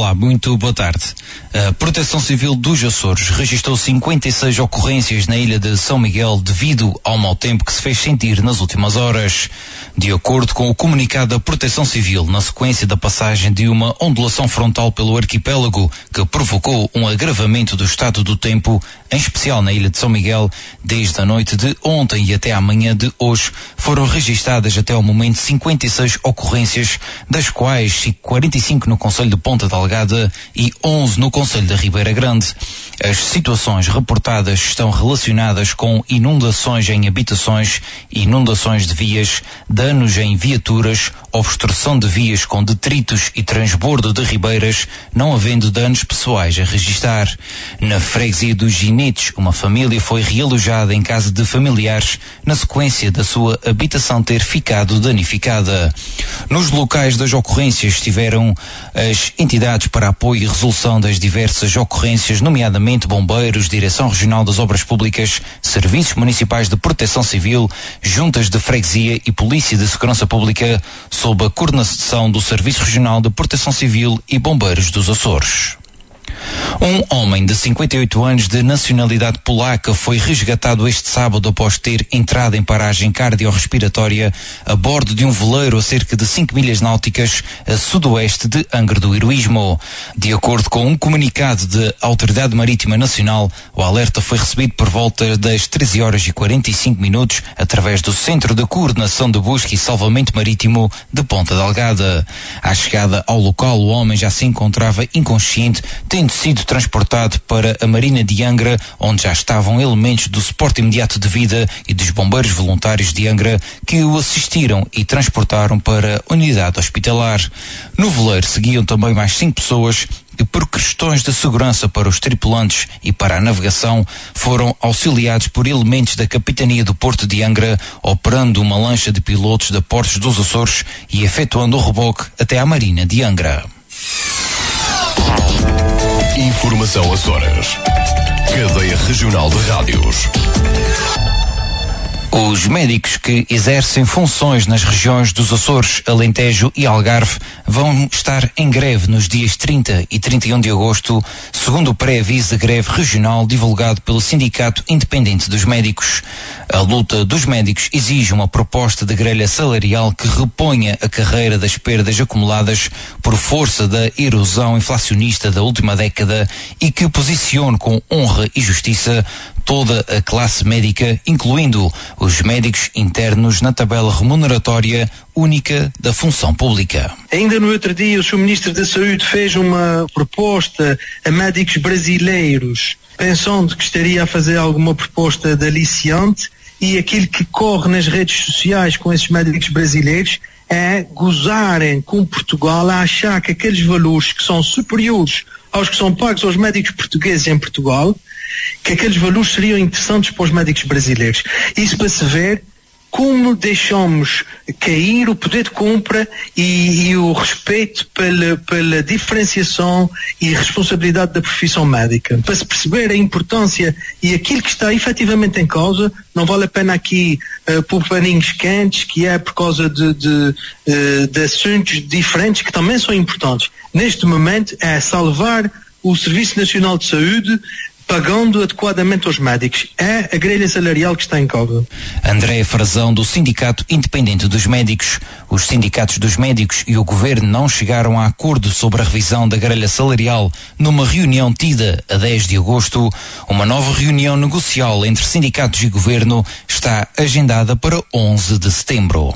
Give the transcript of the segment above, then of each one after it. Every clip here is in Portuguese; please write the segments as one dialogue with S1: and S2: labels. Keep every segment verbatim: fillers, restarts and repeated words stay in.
S1: Olá, muito boa tarde. A Proteção Civil dos Açores registrou cinquenta e seis ocorrências na ilha de São Miguel devido ao mau tempo que se fez sentir nas últimas horas. De acordo com o comunicado da Proteção Civil, na sequência da passagem de uma ondulação frontal pelo arquipélago que provocou um agravamento do estado do tempo, em especial na ilha de São Miguel, desde a noite de ontem e até à manhã de hoje, foram registadas até ao momento cinquenta e seis ocorrências, das quais quarenta e cinco no concelho de Ponta Delgada e onze no concelho da Ribeira Grande. As situações reportadas estão relacionadas com inundações em habitações, inundações de vias, danos em viaturas, obstrução de vias com detritos e transbordo de ribeiras, não havendo danos pessoais a registar. Na freguesia dos Ginetes, uma família foi realojada em casa de familiares na sequência da sua habitação ter ficado danificada. Nos locais das ocorrências estiveram as entidades para apoio e resolução das diversas ocorrências, nomeadamente bombeiros, Direção Regional das Obras Públicas, Serviços Municipais de Proteção Civil, Juntas de Freguesia e Polícia de Segurança Pública, sob a coordenação do Serviço Regional de Proteção Civil e Bombeiros dos Açores. Um homem de cinquenta e oito anos de nacionalidade polaca foi resgatado este sábado após ter entrado em paragem cardiorrespiratória a bordo de um veleiro a cerca de cinco milhas náuticas a sudoeste de Angra do Heroísmo. De acordo com um comunicado da Autoridade Marítima Nacional, o alerta foi recebido por volta das treze horas e quarenta e cinco minutos através do Centro de Coordenação de Busca e Salvamento Marítimo de Ponta Delgada. À chegada ao local, o homem já se encontrava inconsciente, tendo sido transportado para a Marina de Angra, onde já estavam elementos do suporte imediato de vida e dos bombeiros voluntários de Angra que o assistiram e transportaram para a unidade hospitalar. No veleiro seguiam também mais cinco pessoas e, por questões de segurança para os tripulantes e para a navegação, foram auxiliados por elementos da Capitania do Porto de Angra, operando uma lancha de pilotos da Portos dos Açores e efetuando o reboque até à Marina de Angra.
S2: Informação Açores. Cadeia Regional de Rádios.
S1: Os médicos que exercem funções nas regiões dos Açores, Alentejo e Algarve vão estar em greve nos dias trinta e trinta e um de agosto, segundo o pré-aviso de greve regional divulgado pelo Sindicato Independente dos Médicos. A luta dos médicos exige uma proposta de grelha salarial que reponha a carreira das perdas acumuladas por força da erosão inflacionista da última década e que posicione com honra e justiça toda a classe médica, incluindo os médicos internos, na tabela remuneratória única da função pública.
S3: Ainda no outro dia, o senhor Ministro da Saúde fez uma proposta a médicos brasileiros, pensando que estaria a fazer alguma proposta de aliciante, e aquilo que corre nas redes sociais com esses médicos brasileiros é gozarem com Portugal, a achar que aqueles valores que são superiores aos que são pagos aos médicos portugueses em Portugal, que aqueles valores seriam interessantes para os médicos brasileiros. Isso para se ver como deixamos cair o poder de compra e, e o respeito pela, pela diferenciação e responsabilidade da profissão médica. Para se perceber a importância e aquilo que está efetivamente em causa, não vale a pena aqui uh, pôr paninhos quentes, que é por causa de, de, uh, de assuntos diferentes que também são importantes. Neste momento é salvar o Serviço Nacional de Saúde, pagando adequadamente aos médicos. É a grelha salarial que está em causa.
S1: André Frazão, do Sindicato Independente dos Médicos. Os sindicatos dos médicos e o governo não chegaram a acordo sobre a revisão da grelha salarial numa reunião tida a dez de agosto. Uma nova reunião negocial entre sindicatos e governo está agendada para onze de setembro.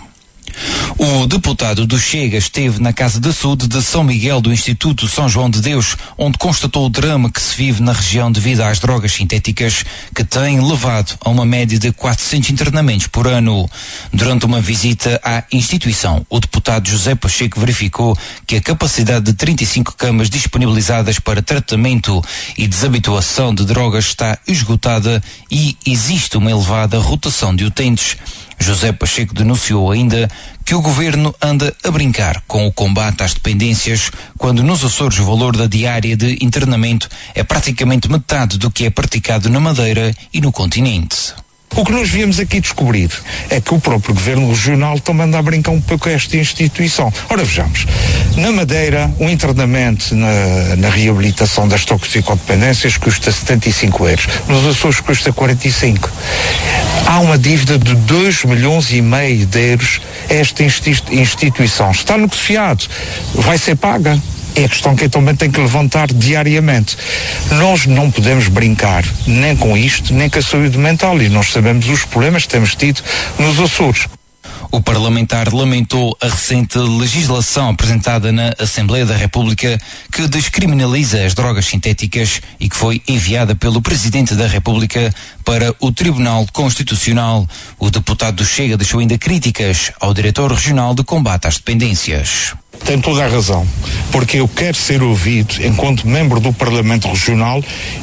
S1: O deputado do Chega esteve na Casa de Saúde de São Miguel do Instituto São João de Deus, onde constatou o drama que se vive na região devido às drogas sintéticas, que têm levado a uma média de quatrocentos internamentos por ano. Durante uma visita à instituição, o deputado José Pacheco verificou que a capacidade de trinta e cinco camas disponibilizadas para tratamento e desabituação de drogas está esgotada e existe uma elevada rotação de utentes. José Pacheco denunciou ainda que o governo anda a brincar com o combate às dependências, quando nos Açores o valor da diária de internamento é praticamente metade do que é praticado na Madeira e no continente.
S4: O que nós viemos aqui descobrir é que o próprio Governo Regional também anda a brincar um pouco a esta instituição. Ora, vejamos, na Madeira, um internamento na, na reabilitação das toxicodependências custa setenta e cinco euros. Nos Açores custa quarenta e cinco. Há uma dívida de dois milhões e meio de euros a esta instituição. Está negociado. Vai ser paga. É a questão que eu também tenho que levantar diariamente. Nós não podemos brincar nem com isto, nem com a saúde mental, e nós sabemos os problemas que temos tido nos Açores.
S1: O parlamentar lamentou a recente legislação apresentada na Assembleia da República que descriminaliza as drogas sintéticas e que foi enviada pelo Presidente da República para o Tribunal Constitucional. O deputado do Chega deixou ainda críticas ao Diretor Regional de Combate às Dependências.
S4: Tem toda a razão, porque eu quero ser ouvido enquanto membro do Parlamento Regional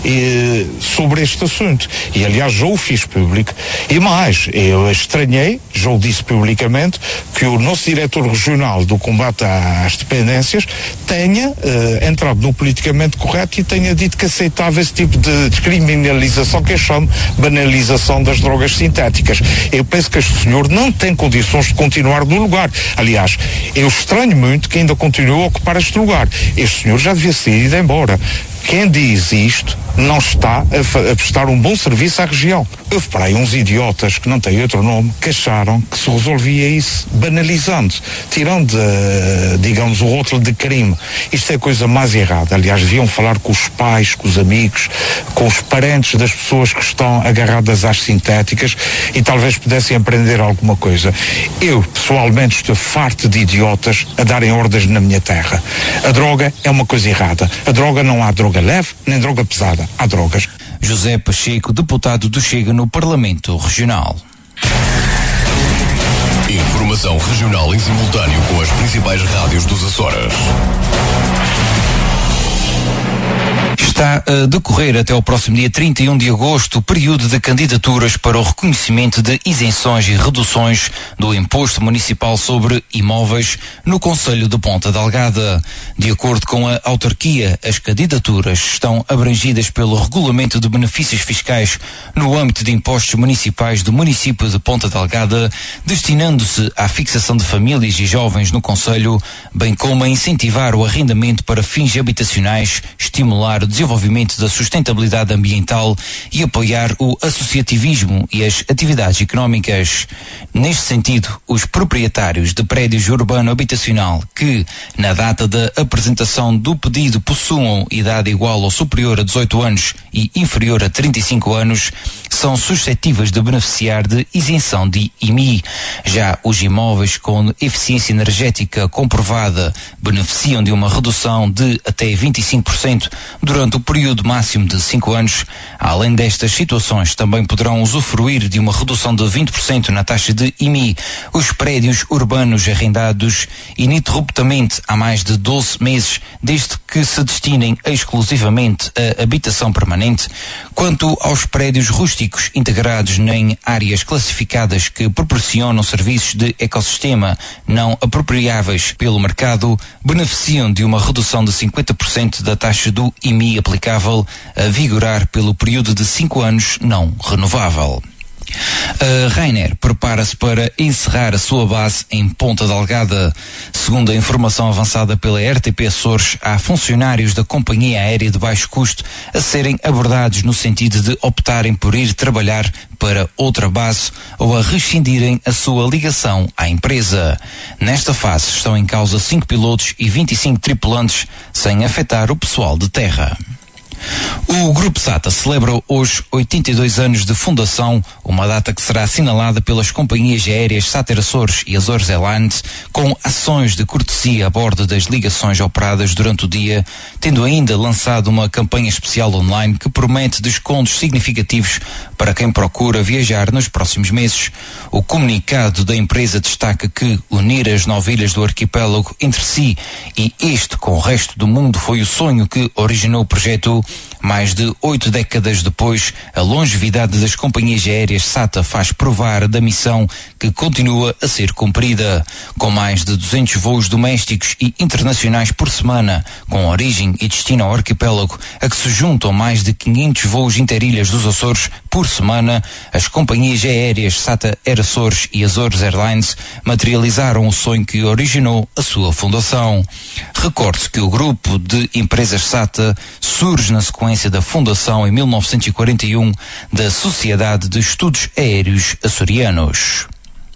S4: eh, sobre este assunto. E aliás já o fiz público. E mais, eu estranhei, já o disse publicamente, que o nosso diretor regional do combate às dependências tenha eh, entrado no politicamente correto e tenha dito que aceitava esse tipo de descriminalização que eu chamo banalização das drogas sintéticas. Eu penso que este senhor não tem condições de continuar no lugar. Aliás, eu estranho muito que ainda continua a ocupar este lugar. Este senhor já devia ser ido embora. Quem diz isto não está a, a prestar um bom serviço à região. Houve para aí uns idiotas que não têm outro nome que acharam que se resolvia isso banalizando, tirando, uh, digamos, o rótulo de crime. Isto é a coisa mais errada. Aliás, deviam falar com os pais, com os amigos, com os parentes das pessoas que estão agarradas às sintéticas e talvez pudessem aprender alguma coisa. Eu, pessoalmente, estou farto de idiotas a darem ordens na minha terra. A droga é uma coisa errada. A droga não há droga leve nem droga pesada. Há drogas.
S1: José Pacheco, deputado do Chega no Parlamento Regional.
S2: Informação regional em simultâneo com as principais rádios dos Açores.
S1: Está a decorrer até o próximo dia trinta e um de agosto o período de candidaturas para o reconhecimento de isenções e reduções do Imposto Municipal sobre Imóveis no Concelho de Ponta Delgada. De acordo com a autarquia, as candidaturas estão abrangidas pelo Regulamento de Benefícios Fiscais no âmbito de impostos municipais do município de Ponta Delgada, destinando-se à fixação de famílias e jovens no Concelho, bem como a incentivar o arrendamento para fins habitacionais, estimular o desenvolvimento da sustentabilidade ambiental e apoiar o associativismo e as atividades económicas. Neste sentido, os proprietários de prédios urbano-habitacional que, na data da apresentação do pedido, possuam idade igual ou superior a dezoito anos e inferior a trinta e cinco anos, são suscetíveis de beneficiar de isenção de I M I. Já os imóveis com eficiência energética comprovada beneficiam de uma redução de até vinte e cinco por cento durante o período máximo de cinco anos. Além destas situações, também poderão usufruir de uma redução de vinte por cento na taxa de I M I os prédios urbanos arrendados ininterruptamente há mais de doze meses, desde que se destinem exclusivamente a habitação permanente. Quanto aos prédios rústicos integrados em áreas classificadas que proporcionam serviços de ecossistema não apropriáveis pelo mercado, beneficiam de uma redução de cinquenta por cento da taxa do I M I aplicável, a vigorar pelo período de cinco anos não renovável. A Ryanair prepara-se para encerrar a sua base em Ponta Delgada. Segundo a informação avançada pela R T P Açores, há funcionários da companhia aérea de baixo custo a serem abordados no sentido de optarem por ir trabalhar para outra base ou a rescindirem a sua ligação à empresa. Nesta fase estão em causa cinco pilotos e vinte e cinco tripulantes, sem afetar o pessoal de terra. O Grupo SATA celebra hoje oitenta e dois anos de fundação, uma data que será assinalada pelas companhias aéreas SATA Açores e Azores Airlines, com ações de cortesia a bordo das ligações operadas durante o dia, tendo ainda lançado uma campanha especial online que promete descontos significativos para quem procura viajar nos próximos meses. O comunicado da empresa destaca que unir as nove ilhas do arquipélago entre si e este com o resto do mundo foi o sonho que originou o projeto, Mais de oito décadas depois, a longevidade das companhias aéreas SATA faz provar da missão que continua a ser cumprida. Com mais de duzentos voos domésticos e internacionais por semana, com origem e destino ao arquipélago, a que se juntam mais de quinhentos voos interilhas dos Açores por semana, as companhias aéreas SATA Air Açores e Azores Airlines materializaram o sonho que originou a sua fundação. Recorde-se que o grupo de empresas SATA surge na sequência da fundação em mil novecentos e quarenta e um da Sociedade de Estudos Aéreos Açorianos.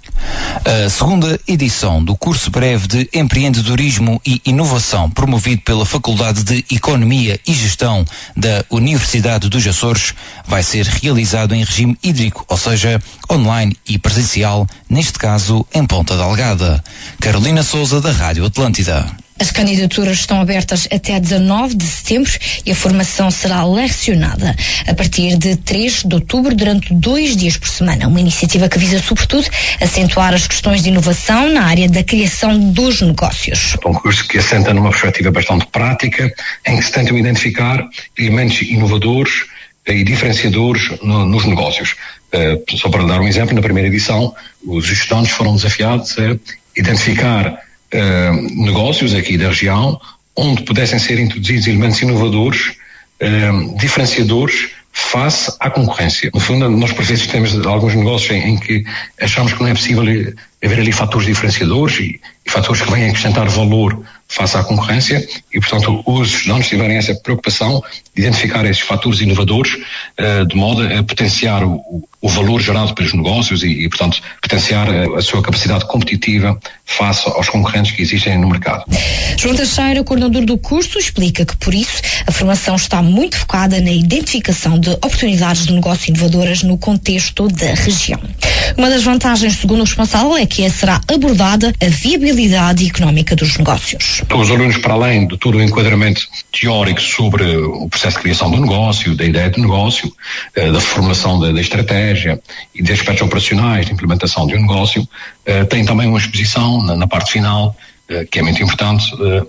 S1: A segunda edição do curso breve de Empreendedorismo e Inovação, promovido pela Faculdade de Economia e Gestão da Universidade dos Açores, vai ser realizado em regime hídrico, ou seja, online e presencial, neste caso em Ponta Delgada. Carolina Souza, da Rádio Atlântida.
S5: As candidaturas estão abertas até dezanove de setembro e a formação será lecionada a partir de três de outubro durante dois dias por semana. Uma iniciativa que visa, sobretudo, acentuar as questões de inovação na área da criação dos negócios.
S6: É um curso que assenta numa perspectiva bastante prática, em que se tentam identificar elementos inovadores e diferenciadores no, nos negócios. Uh, só para dar um exemplo, na primeira edição, os estudantes foram desafiados a identificar Uh, negócios aqui da região onde pudessem ser introduzidos elementos inovadores, uh, diferenciadores face à concorrência. No fundo, nós por vezes temos alguns negócios em, em que achamos que não é possível haver ali fatores diferenciadores e, e fatores que venham acrescentar valor face à concorrência e, portanto, os estudantes tiverem essa preocupação de identificar esses fatores inovadores uh, de modo a potenciar o, o valor gerado pelos negócios e, e portanto, potenciar a, a sua capacidade competitiva face aos concorrentes que existem no mercado.
S5: João Teixeira, coordenador do curso, explica que, por isso, a formação está muito focada na identificação de oportunidades de negócio inovadoras no contexto da região. Uma das vantagens, segundo o responsável, é que será abordada a viabilidade económica dos negócios.
S6: Os alunos, para além de todo o enquadramento teórico sobre o processo de criação do negócio, da ideia de negócio, da formulação da, da estratégia e de aspectos operacionais de implementação de um negócio, têm também uma exposição na, na parte final, que é muito importante,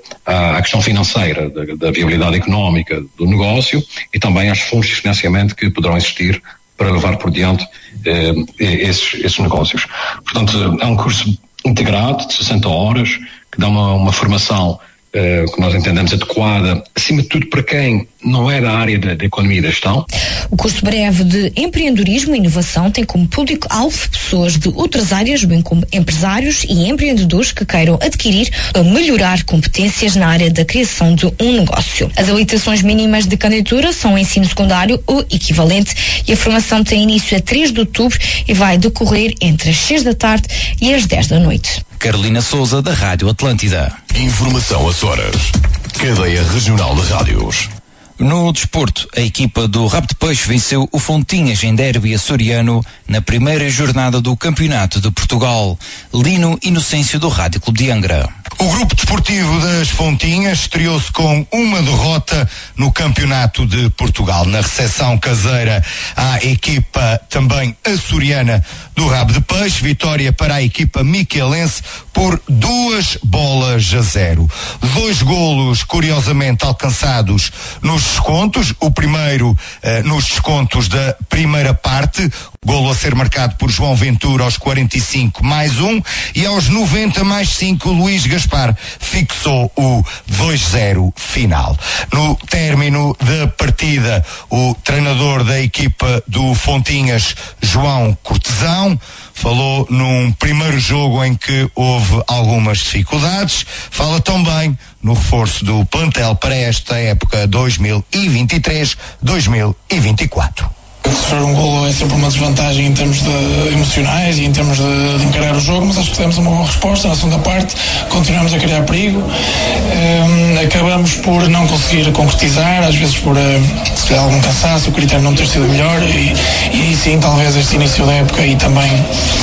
S6: à questão financeira, da, da viabilidade económica do negócio e também às fontes de financiamento que poderão existir para levar por diante eh, esses, esses negócios. Portanto, é um curso integrado de sessenta horas, que dá uma, uma formação eh, que nós entendemos adequada, acima de tudo para quem não é da área da, da economia e da gestão.
S5: O curso breve de Empreendedorismo e Inovação tem como público-alvo pessoas de outras áreas, bem como empresários e empreendedores que queiram adquirir ou melhorar competências na área da criação de um negócio. As habilitações mínimas de candidatura são o ensino secundário ou equivalente e a formação tem início a três de outubro e vai decorrer entre as seis da tarde e as dez da noite.
S1: Carolina Souza, da Rádio Atlântida.
S2: Informação Açores. Cadeia Regional de Rádios.
S1: No desporto, a equipa do Rabo de Peixe venceu o Fontinhas em derby açoriano na primeira jornada do Campeonato de Portugal. Lino Inocêncio, do Rádio Clube de Angra.
S7: O grupo desportivo das Fontinhas estreou-se com uma derrota no Campeonato de Portugal. Na recepção caseira à equipa também açoriana do Rabo de Peixe, vitória para a equipa miquelense por duas bolas a zero. Dois golos, curiosamente, alcançados nos descontos. O primeiro eh, nos descontos da primeira parte, golo a ser marcado por João Ventura aos quarenta e cinco mais um, e aos noventa mais cinco Luís Gaspar fixou o dois zero final. No término da partida, o treinador da equipa do Fontinhas, João Cortesão, falou num primeiro jogo em que houve algumas dificuldades, fala também no reforço do plantel para esta época dois mil e vinte e três dois mil e vinte e quatro.
S8: Sofrer um golo é sempre uma desvantagem em termos de emocionais e em termos de, de encarar o jogo, mas acho que temos uma boa resposta na segunda parte, continuamos a criar perigo, um, acabamos por não conseguir concretizar, às vezes por uh, se calhar algum cansaço, o critério não ter sido melhor e, e sim, talvez este início da época e também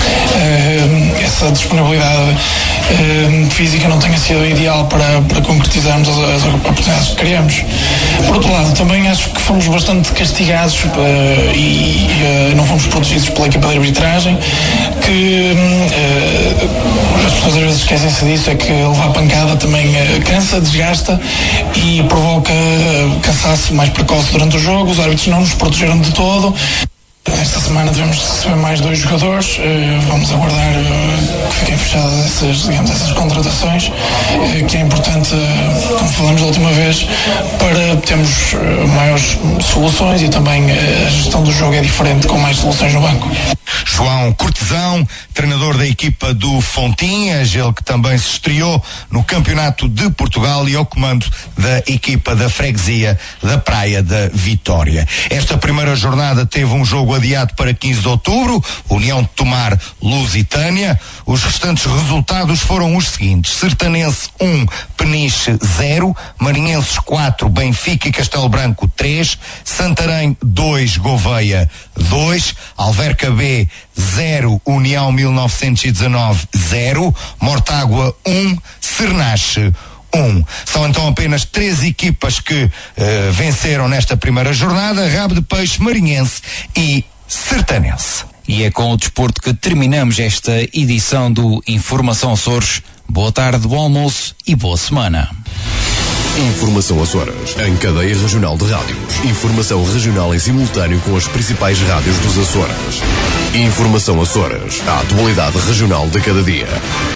S8: uh, essa disponibilidade uh, física não tenha sido ideal para, para concretizarmos as, as oportunidades que criamos. Por outro lado, também acho que fomos bastante castigados uh, e uh, não fomos protegidos pela equipa de arbitragem, que uh, as pessoas às vezes esquecem-se disso, é que levar pancada também uh, cansa, desgasta e provoca uh, cansaço mais precoce durante o jogo. Os árbitros não nos protegeram de todo. Esta semana devemos receber mais dois jogadores, vamos aguardar que fiquem fechadas essas, digamos, essas contratações, que é importante, como falamos da última vez, para termos maiores soluções, e também a gestão do jogo é diferente com mais soluções no banco.
S7: João Cortesão, treinador da equipa do Fontinhas, ele que também se estreou no Campeonato de Portugal e ao comando da equipa da Freguesia da Praia da Vitória. Esta primeira jornada teve um jogo adiado para quinze de outubro, União de Tomar, Lusitânia. Os restantes resultados foram os seguintes: Sertanense um, Peniche zero, Marinhenses quatro, Benfica e Castelo Branco três, Santarém dois, Gouveia dois, Alverca B zero, União mil novecentos e dezanove zero, Mortágua um, Cernache um. São então apenas três equipas que uh, venceram nesta primeira jornada: Rabo de Peixe, Marinhense e Sertanense.
S1: E é com o desporto que terminamos esta edição do Informação Açores. Boa tarde, bom almoço e boa semana.
S2: Informação Açores, em cadeia regional de rádios. Informação regional em simultâneo com as principais rádios dos Açores. Informação Açores, a atualidade regional de cada dia.